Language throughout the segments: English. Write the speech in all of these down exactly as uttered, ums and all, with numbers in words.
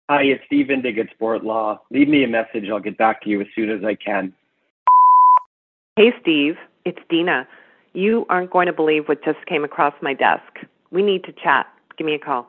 Hi, it's Steve Indig at Sport Law. Leave me a message. I'll get back to you as soon as I can. Hey, Steve, it's Dina. You aren't going to believe what just came across my desk. We need to chat. Give me a call.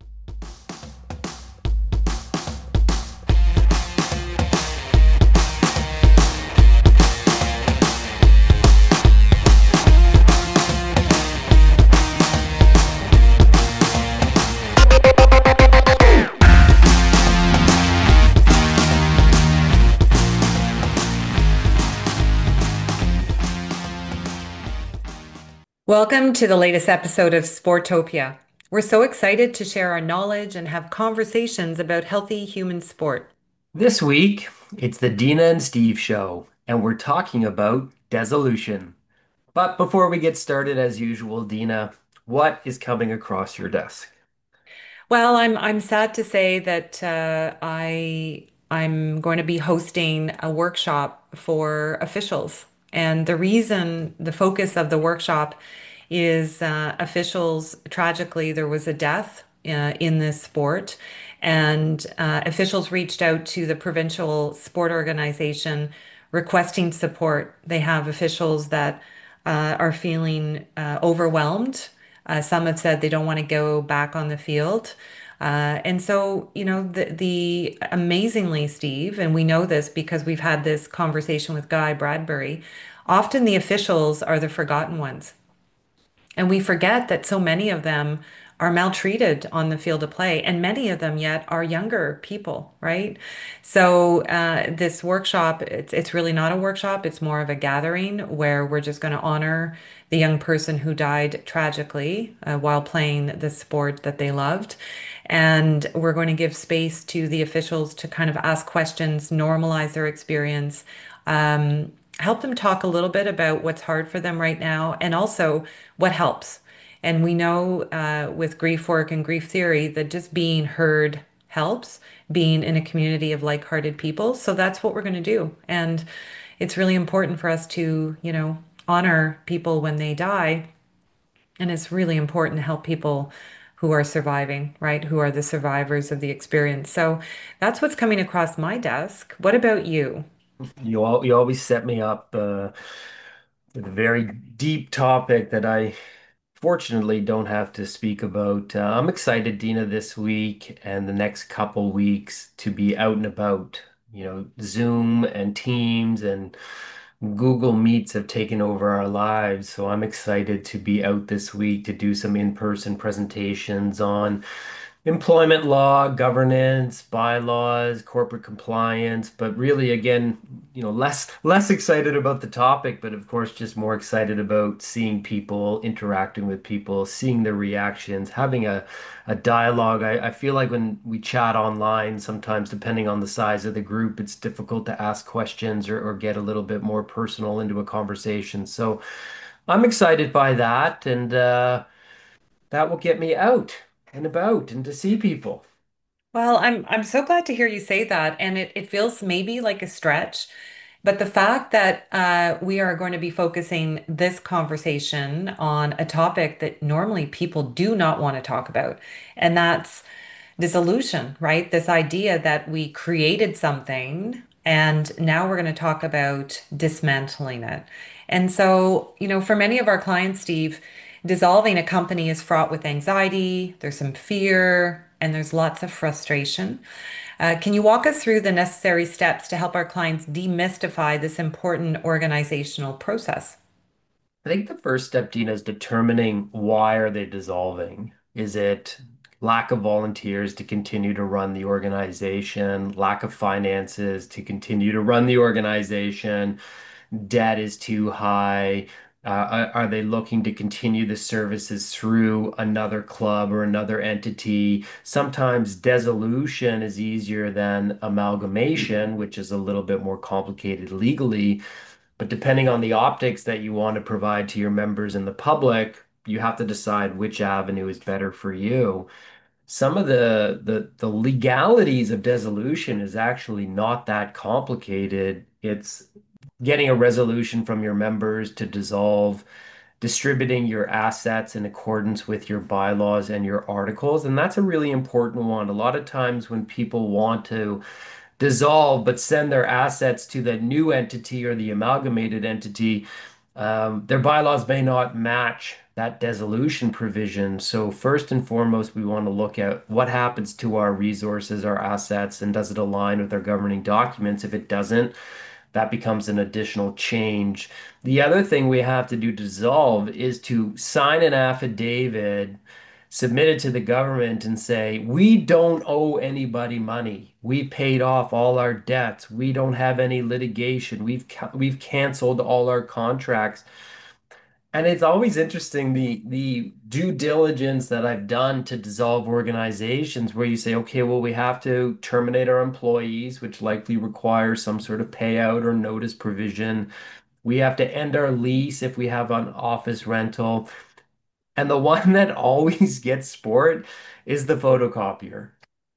Welcome to the latest episode of Sportopia. We're so excited to share our knowledge and have conversations about healthy human sport. This week, it's the Dina and Steve show, and we're talking about dissolution. But before we get started, as usual, Dina, what is coming across your desk? Well, I'm I'm sad to say that uh, I I'm going to be hosting a workshop for officials, and the reason, the focus of the workshop is uh, officials. Tragically, there was a death uh, in this sport, and uh, officials reached out to the provincial sport organization requesting support. They have officials that uh, are feeling uh, overwhelmed. Uh, some have said they don't want to go back on the field. Uh, and so, you know, the, the amazingly, Steve, and we know this because we've had this conversation with Guy Bradbury, often the officials are the forgotten ones. And we forget that so many of them are maltreated on the field of play, and many of them yet are younger people, right? So uh, this workshop, it's it's really not a workshop. It's more of a gathering where we're just going to honor the young person who died tragically uh, while playing the sport that they loved. And we're going to give space to the officials to kind of ask questions, normalize their experience, um, help them talk a little bit about what's hard for them right now, and also what helps. And we know uh, with grief work and grief theory that just being heard helps, being in a community of like-hearted people. So that's what we're going to do. And it's really important for us to, you know, honor people when they die. And it's really important to help people who are surviving, right? Who are the survivors of the experience. So that's what's coming across my desk. What about you? You all, you always set me up uh, with a very deep topic that I fortunately don't have to speak about. Uh, I'm excited, Dina, this week and the next couple weeks to be out and about. You know, Zoom and Teams and Google Meets have taken over our lives, so I'm excited to be out this week to do some in-person presentations on employment law, governance, bylaws, corporate compliance, but really again, you know, less less excited about the topic, but of course just more excited about seeing people, interacting with people, seeing their reactions, having a a dialogue. I, I feel like when we chat online, sometimes depending on the size of the group, it's difficult to ask questions or, or get a little bit more personal into a conversation. So I'm excited by that, and uh, that will get me out and about and to see people. Well, I'm I'm so glad to hear you say that. And it, it feels maybe like a stretch, but the fact that uh, we are going to be focusing this conversation on a topic that normally people do not want to talk about, and that's dissolution, right? This idea that we created something and now we're going to talk about dismantling it. And so, you know, for many of our clients, Steve, dissolving a company is fraught with anxiety, there's some fear, and there's lots of frustration. Uh, can you walk us through the necessary steps to help our clients demystify this important organizational process? I think the first step, Dina, is determining why are they dissolving? Is it lack of volunteers to continue to run the organization, lack of finances to continue to run the organization, debt is too high? Uh, are, are they looking to continue the services through another club or another entity? Sometimes dissolution is easier than amalgamation, which is a little bit more complicated legally. But depending on the optics that you want to provide to your members and the public, you have to decide which avenue is better for you. Some of the the the legalities of dissolution is actually not that complicated. It's getting a resolution from your members to dissolve distributing your assets in accordance with your bylaws and your articles. And that's a really important one. A lot of times when people want to dissolve but send their assets to the new entity or the amalgamated entity, um, their bylaws may not match that dissolution provision. So first and foremost, we want to look at what happens to our resources, our assets, and does it align with our governing documents? If it doesn't, that becomes an additional change. The other thing we have to do to dissolve is to sign an affidavit, submit it to the government, and say, we don't owe anybody money. We paid off all our debts. We don't have any litigation. We've ca- we've canceled all our contracts. And it's always interesting the the due diligence that I've done to dissolve organizations where you say, okay, well, we have to terminate our employees, which likely requires some sort of payout or notice provision. We have to end our lease if we have an office rental. And the one that always gets sport is the photocopier.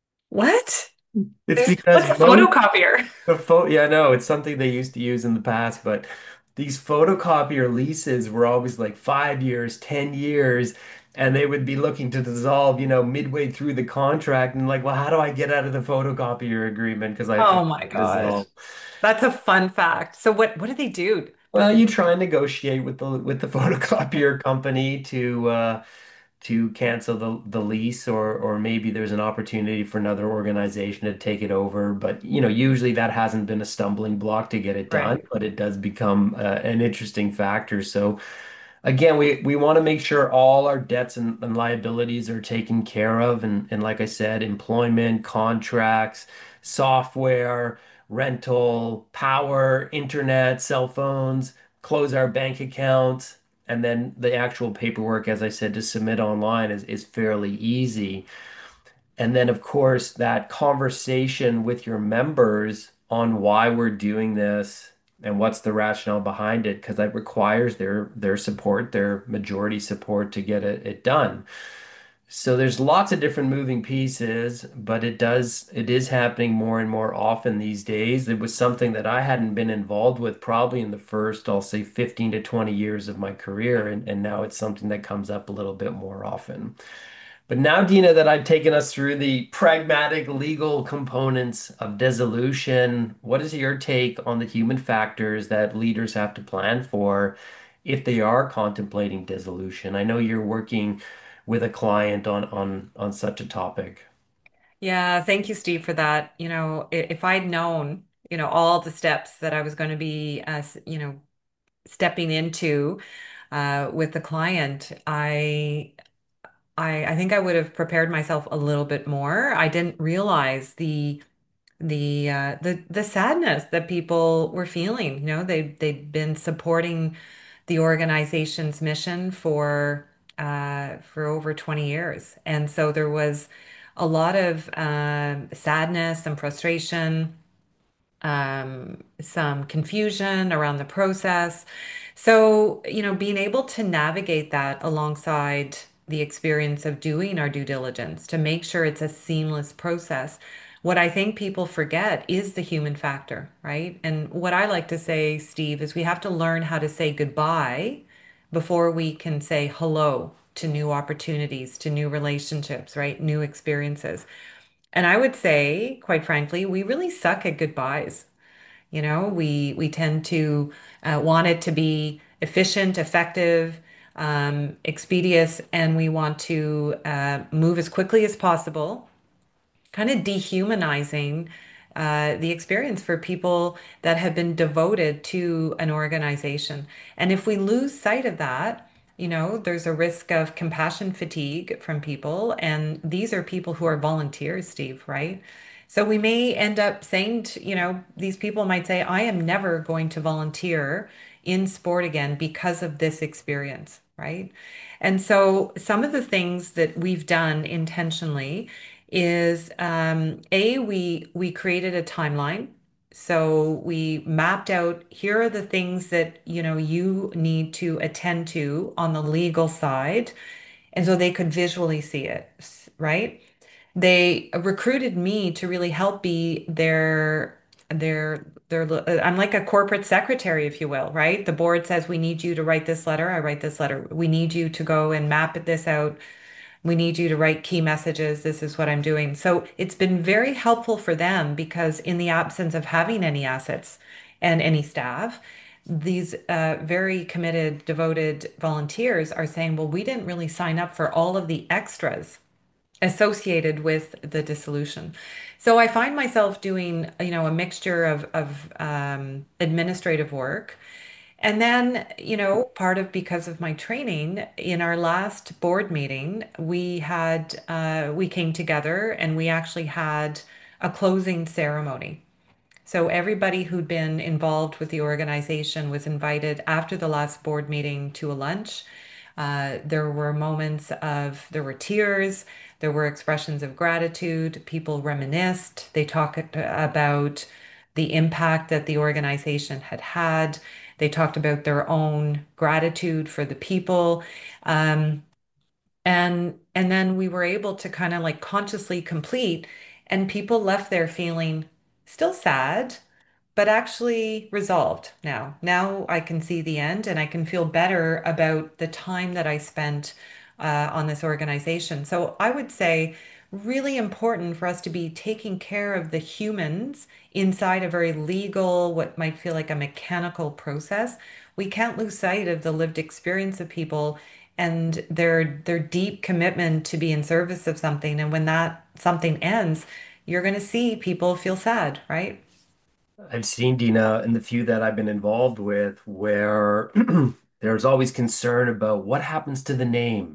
What? It's There's because what's a most photocopier? the pho yeah, no, it's something they used to use in the past, but these photocopier leases were always like five years, ten years, and they would be looking to dissolve, you know, midway through the contract and like, well, how do I get out of the photocopier agreement? Because I, I Oh my gosh. dissolve. That's a fun fact. So what what do they do? Well, you try and negotiate with the with the photocopier company to uh to cancel the the lease, or or maybe there's an opportunity for another organization to take it over, but you know usually that hasn't been a stumbling block to get it done, Right. but it does become uh, an interesting factor. So again, we we want to make sure all our debts and, and liabilities are taken care of, and and like I said, employment, contracts, software, rental, power, internet, cell phones, close our bank accounts, and then the actual paperwork, as I said, to submit online is is fairly easy. And then, of course, that conversation with your members on why we're doing this and what's the rationale behind it, because that requires their their support, their majority support to get it, it done. So there's lots of different moving pieces, but it does it is happening more and more often these days. It was something that I hadn't been involved with probably in the first, I'll say fifteen to twenty years of my career, and, and now it's something that comes up a little bit more often. But now, Dina, that I've taken us through the pragmatic legal components of dissolution, what is your take on the human factors that leaders have to plan for if they are contemplating dissolution? I know you're working with a client on on on such a topic. Yeah, thank you, Steve, for that. You know, i- if I'd known, you know, all the steps that I was going to be, uh, s- you know, stepping into uh, with the client, I, I, I think I would have prepared myself a little bit more. I didn't realize the the uh, the the sadness that people were feeling. You know, they they'd been supporting the organization's mission for uh, for over twenty years, and so there was a lot of um, sadness and frustration, um, some confusion around the process. So, you know, being able to navigate that alongside the experience of doing our due diligence to make sure it's a seamless process. What I think people forget is the human factor, right? And what I like to say, Steve, is we have to learn how to say goodbye before we can say hello to new opportunities, to new relationships, right? New experiences. And I would say, quite frankly, we really suck at goodbyes. You know, we we tend to uh, want it to be efficient, effective, um, expeditious, and we want to uh, move as quickly as possible, kind of dehumanizing uh, the experience for people that have been devoted to an organization. And if we lose sight of that, you know, there's a risk of compassion fatigue from people. And these are people who are volunteers, Steve, right? So we may end up saying, to, you know, these people might say, I am never going to volunteer in sport again because of this experience, right? And so some of the things that we've done intentionally is um, A, we we created a timeline. So we mapped out here are the things that you know you need to attend to on the legal side, and so they could visually see it, right? They recruited me to really help be their they're they're I'm like a corporate secretary, if you will, right? The board says we need you to write this letter. I write this letter. We need you to go and map this out. We need you to write key messages. This is what I'm doing. So it's been very helpful for them because in the absence of having any assets and any staff, these uh, very committed, devoted volunteers are saying, well, we didn't really sign up for all of the extras associated with the dissolution. So I find myself doing, you know, a mixture of, of um, administrative work. And then, you know, part of because of my training, in our last board meeting, we had, uh, we came together and we actually had a closing ceremony. So everybody who'd been involved with the organization was invited after the last board meeting to a lunch. Uh, there were moments of, there were tears, there were expressions of gratitude. People reminisced. They talked about the impact that the organization had had. They talked about their own gratitude for the people. Um, and and then we were able to kind of like consciously complete, and people left there feeling still sad, but actually resolved now. Now I can see the end and I can feel better about the time that I spent uh, on this organization. So I would say really important for us to be taking care of the humans inside a very legal, what might feel like a mechanical process. We can't lose sight of the lived experience of people and their their deep commitment to be in service of something. And when that something ends, you're going to see people feel sad, right? I've seen Dina in the few that I've been involved with where there's always concern about what happens to the name.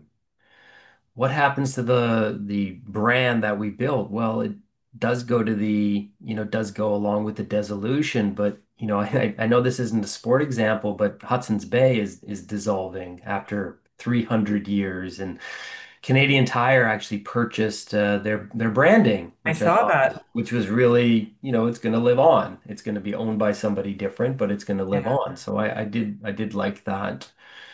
What happens to the the brand that we built? Well, it does go to the, you know, does go along with the dissolution, but you know, I, I know this isn't a sport example, but Hudson's Bay is is dissolving after three hundred years, and Canadian Tire actually purchased uh, their their branding, I which I saw thought was, that. which was really, you know, it's going to live on. It's going to be owned by somebody different, but it's going to live Yeah. on. So I, I did I did like that.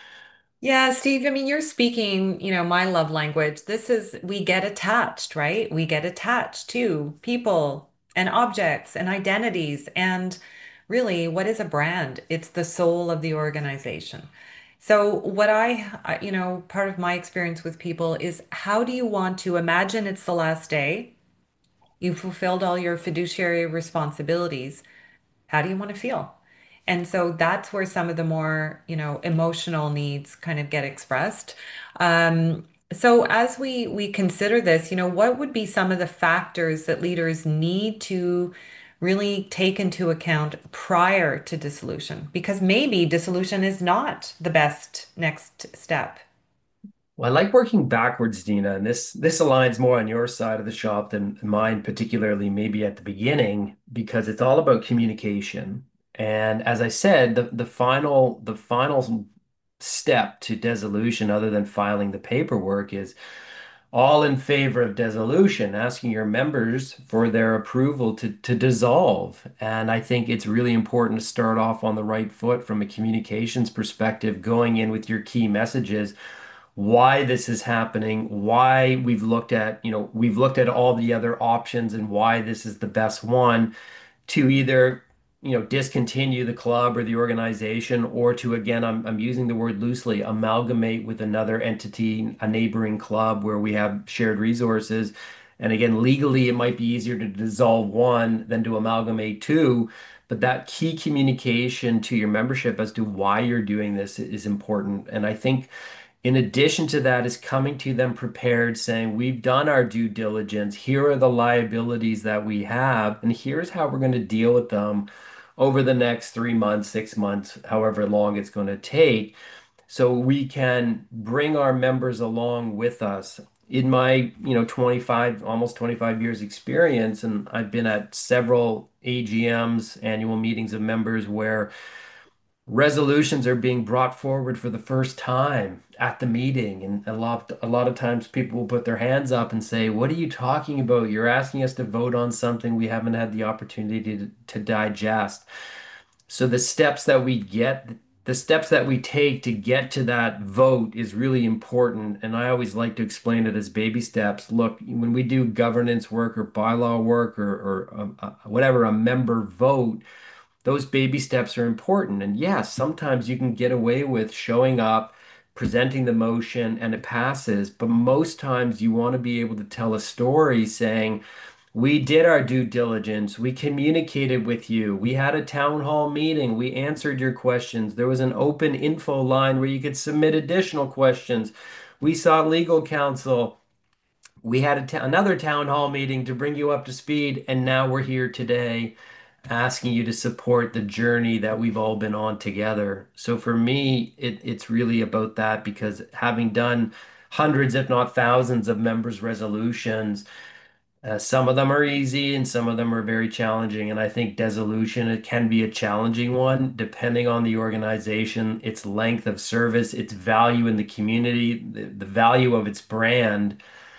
Yeah, Steve, I mean, you're speaking, you know, my love language. This is, we get attached, right? We get attached to people and objects and identities. And really, what is a brand? It's the soul of the organization. So, what I, I- you know, part of my experience with people is how do you want to imagine it's the last day? You fulfilled all your fiduciary responsibilities. How do you want to feel? And so that's where some of the more, you know, emotional needs kind of get expressed. Um, so as we we consider this, you know, what would be some of the factors that leaders need to really take into account prior to dissolution? Because maybe dissolution is not the best next step. Well, I like working backwards, Dina, and this this aligns more on your side of the shop than mine, particularly maybe at the beginning, because it's all about communication. And as I said, the the final the final step to dissolution, other than filing the paperwork, is all in favor of dissolution, asking your members for their approval to to dissolve. And I think it's really important to start off on the right foot from a communications perspective, going in with your key messages, why this is happening, why we've looked at, you know, we've looked at all the other options and why this is the best one to either, you know, discontinue the club or the organization, or to, again, I'm, I'm using the word loosely, amalgamate with another entity, a neighboring club where we have shared resources. And again, legally, it might be easier to dissolve one than to amalgamate two. But that key communication to your membership as to why you're doing this is important. And I think in addition to that is coming to them prepared, saying, we've done our due diligence. Here are the liabilities that we have, and here's how we're going to deal with them over the next three months, six months, however long it's going to take, so we can bring our members along with us. In my, you know, twenty-five, almost twenty-five years experience, and I've been at several A G Ms, annual meetings of members, where resolutions are being brought forward for the first time at the meeting, and a lot a lot of times people will put their hands up and say, what are you talking about? You're asking us to vote on something we haven't had the opportunity to, to digest. So the steps that we get the steps that we take to get to that vote is really important. And I always like to explain it as baby steps. Look, when we do governance work or bylaw work or, or um, uh, whatever, a member vote, those baby steps are important. And yes, sometimes you can get away with showing up, presenting the motion, and it passes. But most times you want to be able to tell a story saying, we did our due diligence. We communicated with you. We had a town hall meeting. We answered your questions. There was an open info line where you could submit additional questions. We sought legal counsel. We had a ta- another town hall meeting to bring you up to speed. And now we're here today asking you to support the journey that we've all been on together. So for me, it, it's really about that because having done hundreds, if not thousands, of members' resolutions, uh, some of them are easy and some of them are very challenging. And I think dissolution, it can be a challenging one depending on the organization, its length of service, its value in the community, the, the value of its brand.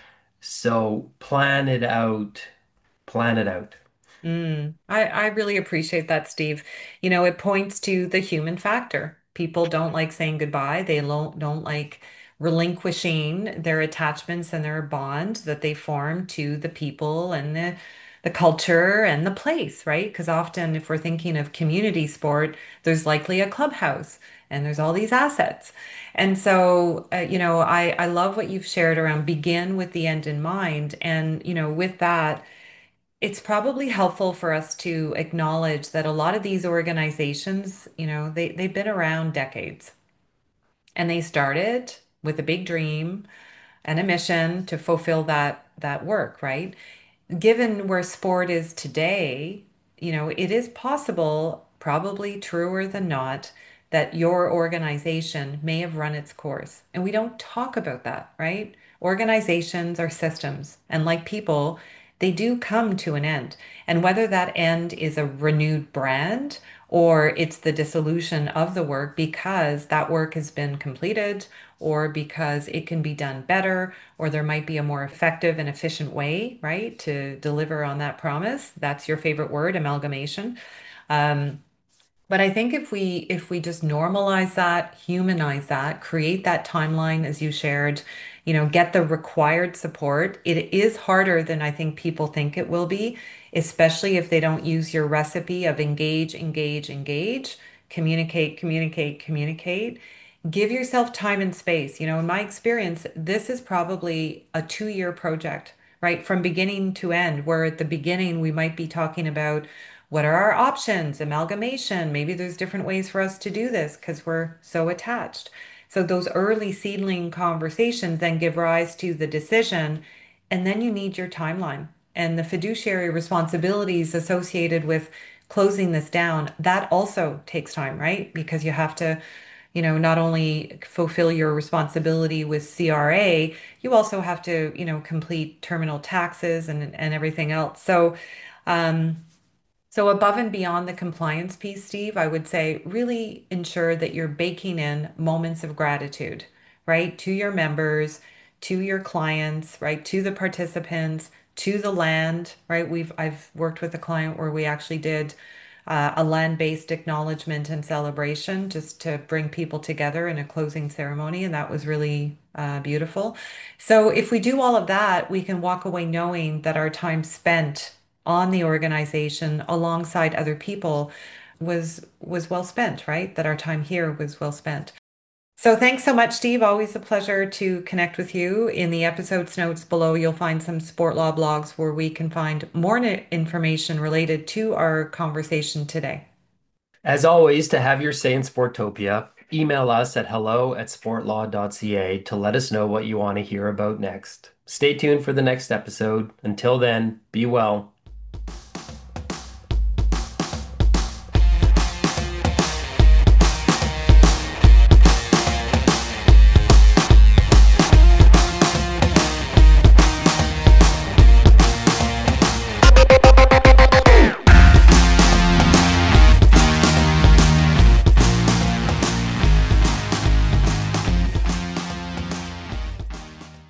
So plan it out, plan it out. Mm, I, I really appreciate that, Steve. You know, it points to the human factor. People don't like saying goodbye. They don't, don't like relinquishing their attachments and their bond that they form to the people and the the culture and the place, right? Because often if we're thinking of community sport, there's likely a clubhouse and there's all these assets. And so, uh, you know, I, I love what you've shared around begin with the end in mind. And, you know, with that, it's probably helpful for us to acknowledge that a lot of these organizations, you know, they, they've been around decades and they started with a big dream and a mission to fulfill that that work, right? Given where sport is today, you know, it is possible, probably truer than not, that your organization may have run its course. And we don't talk about that, right? Organizations are systems, and like people, they do come to an end. And whether that end is a renewed brand or it's the dissolution of the work because that work has been completed or because it can be done better, or there might be a more effective and efficient way, right, to deliver on that promise. That's your favorite word, amalgamation. Um, but I think if we if we just normalize that, humanize that, create that timeline as you shared, you know, get the required support. It is harder than I think people think it will be, especially if they don't use your recipe of engage, engage, engage, communicate, communicate, communicate. Give yourself time and space. You know, in my experience, this is probably a two-year project, right? From beginning to end, where at the beginning we might be talking about what are our options, amalgamation. Maybe there's different ways for us to do this because we're so attached. So those early seedling conversations then give rise to the decision, and then you need your timeline and the fiduciary responsibilities associated with closing this down. That also takes time, right? Because you have to, you know, not only fulfill your responsibility with C R A, you also have to, you know, complete terminal taxes and and everything else. So, um, so above and beyond the compliance piece, Steve, I would say really ensure that you're baking in moments of gratitude, right? To your members, to your clients, right? To the participants, to the land, right? We've I've worked with a client where we actually did uh, a land-based acknowledgement and celebration just to bring people together in a closing ceremony, and that was really uh, beautiful. So if we do all of that, we can walk away knowing that our time spent on the organization alongside other people was was well spent, right? That our time here was well spent. So thanks so much, Steve. Always a pleasure to connect with you. In the episodes notes below, you'll find some sport law blogs where we can find more information related to our conversation today. As always, to have your say in Sportopia, email us at hello at sportlaw dot c a to let us know what you want to hear about next. Stay tuned for the next episode. Until then, be well.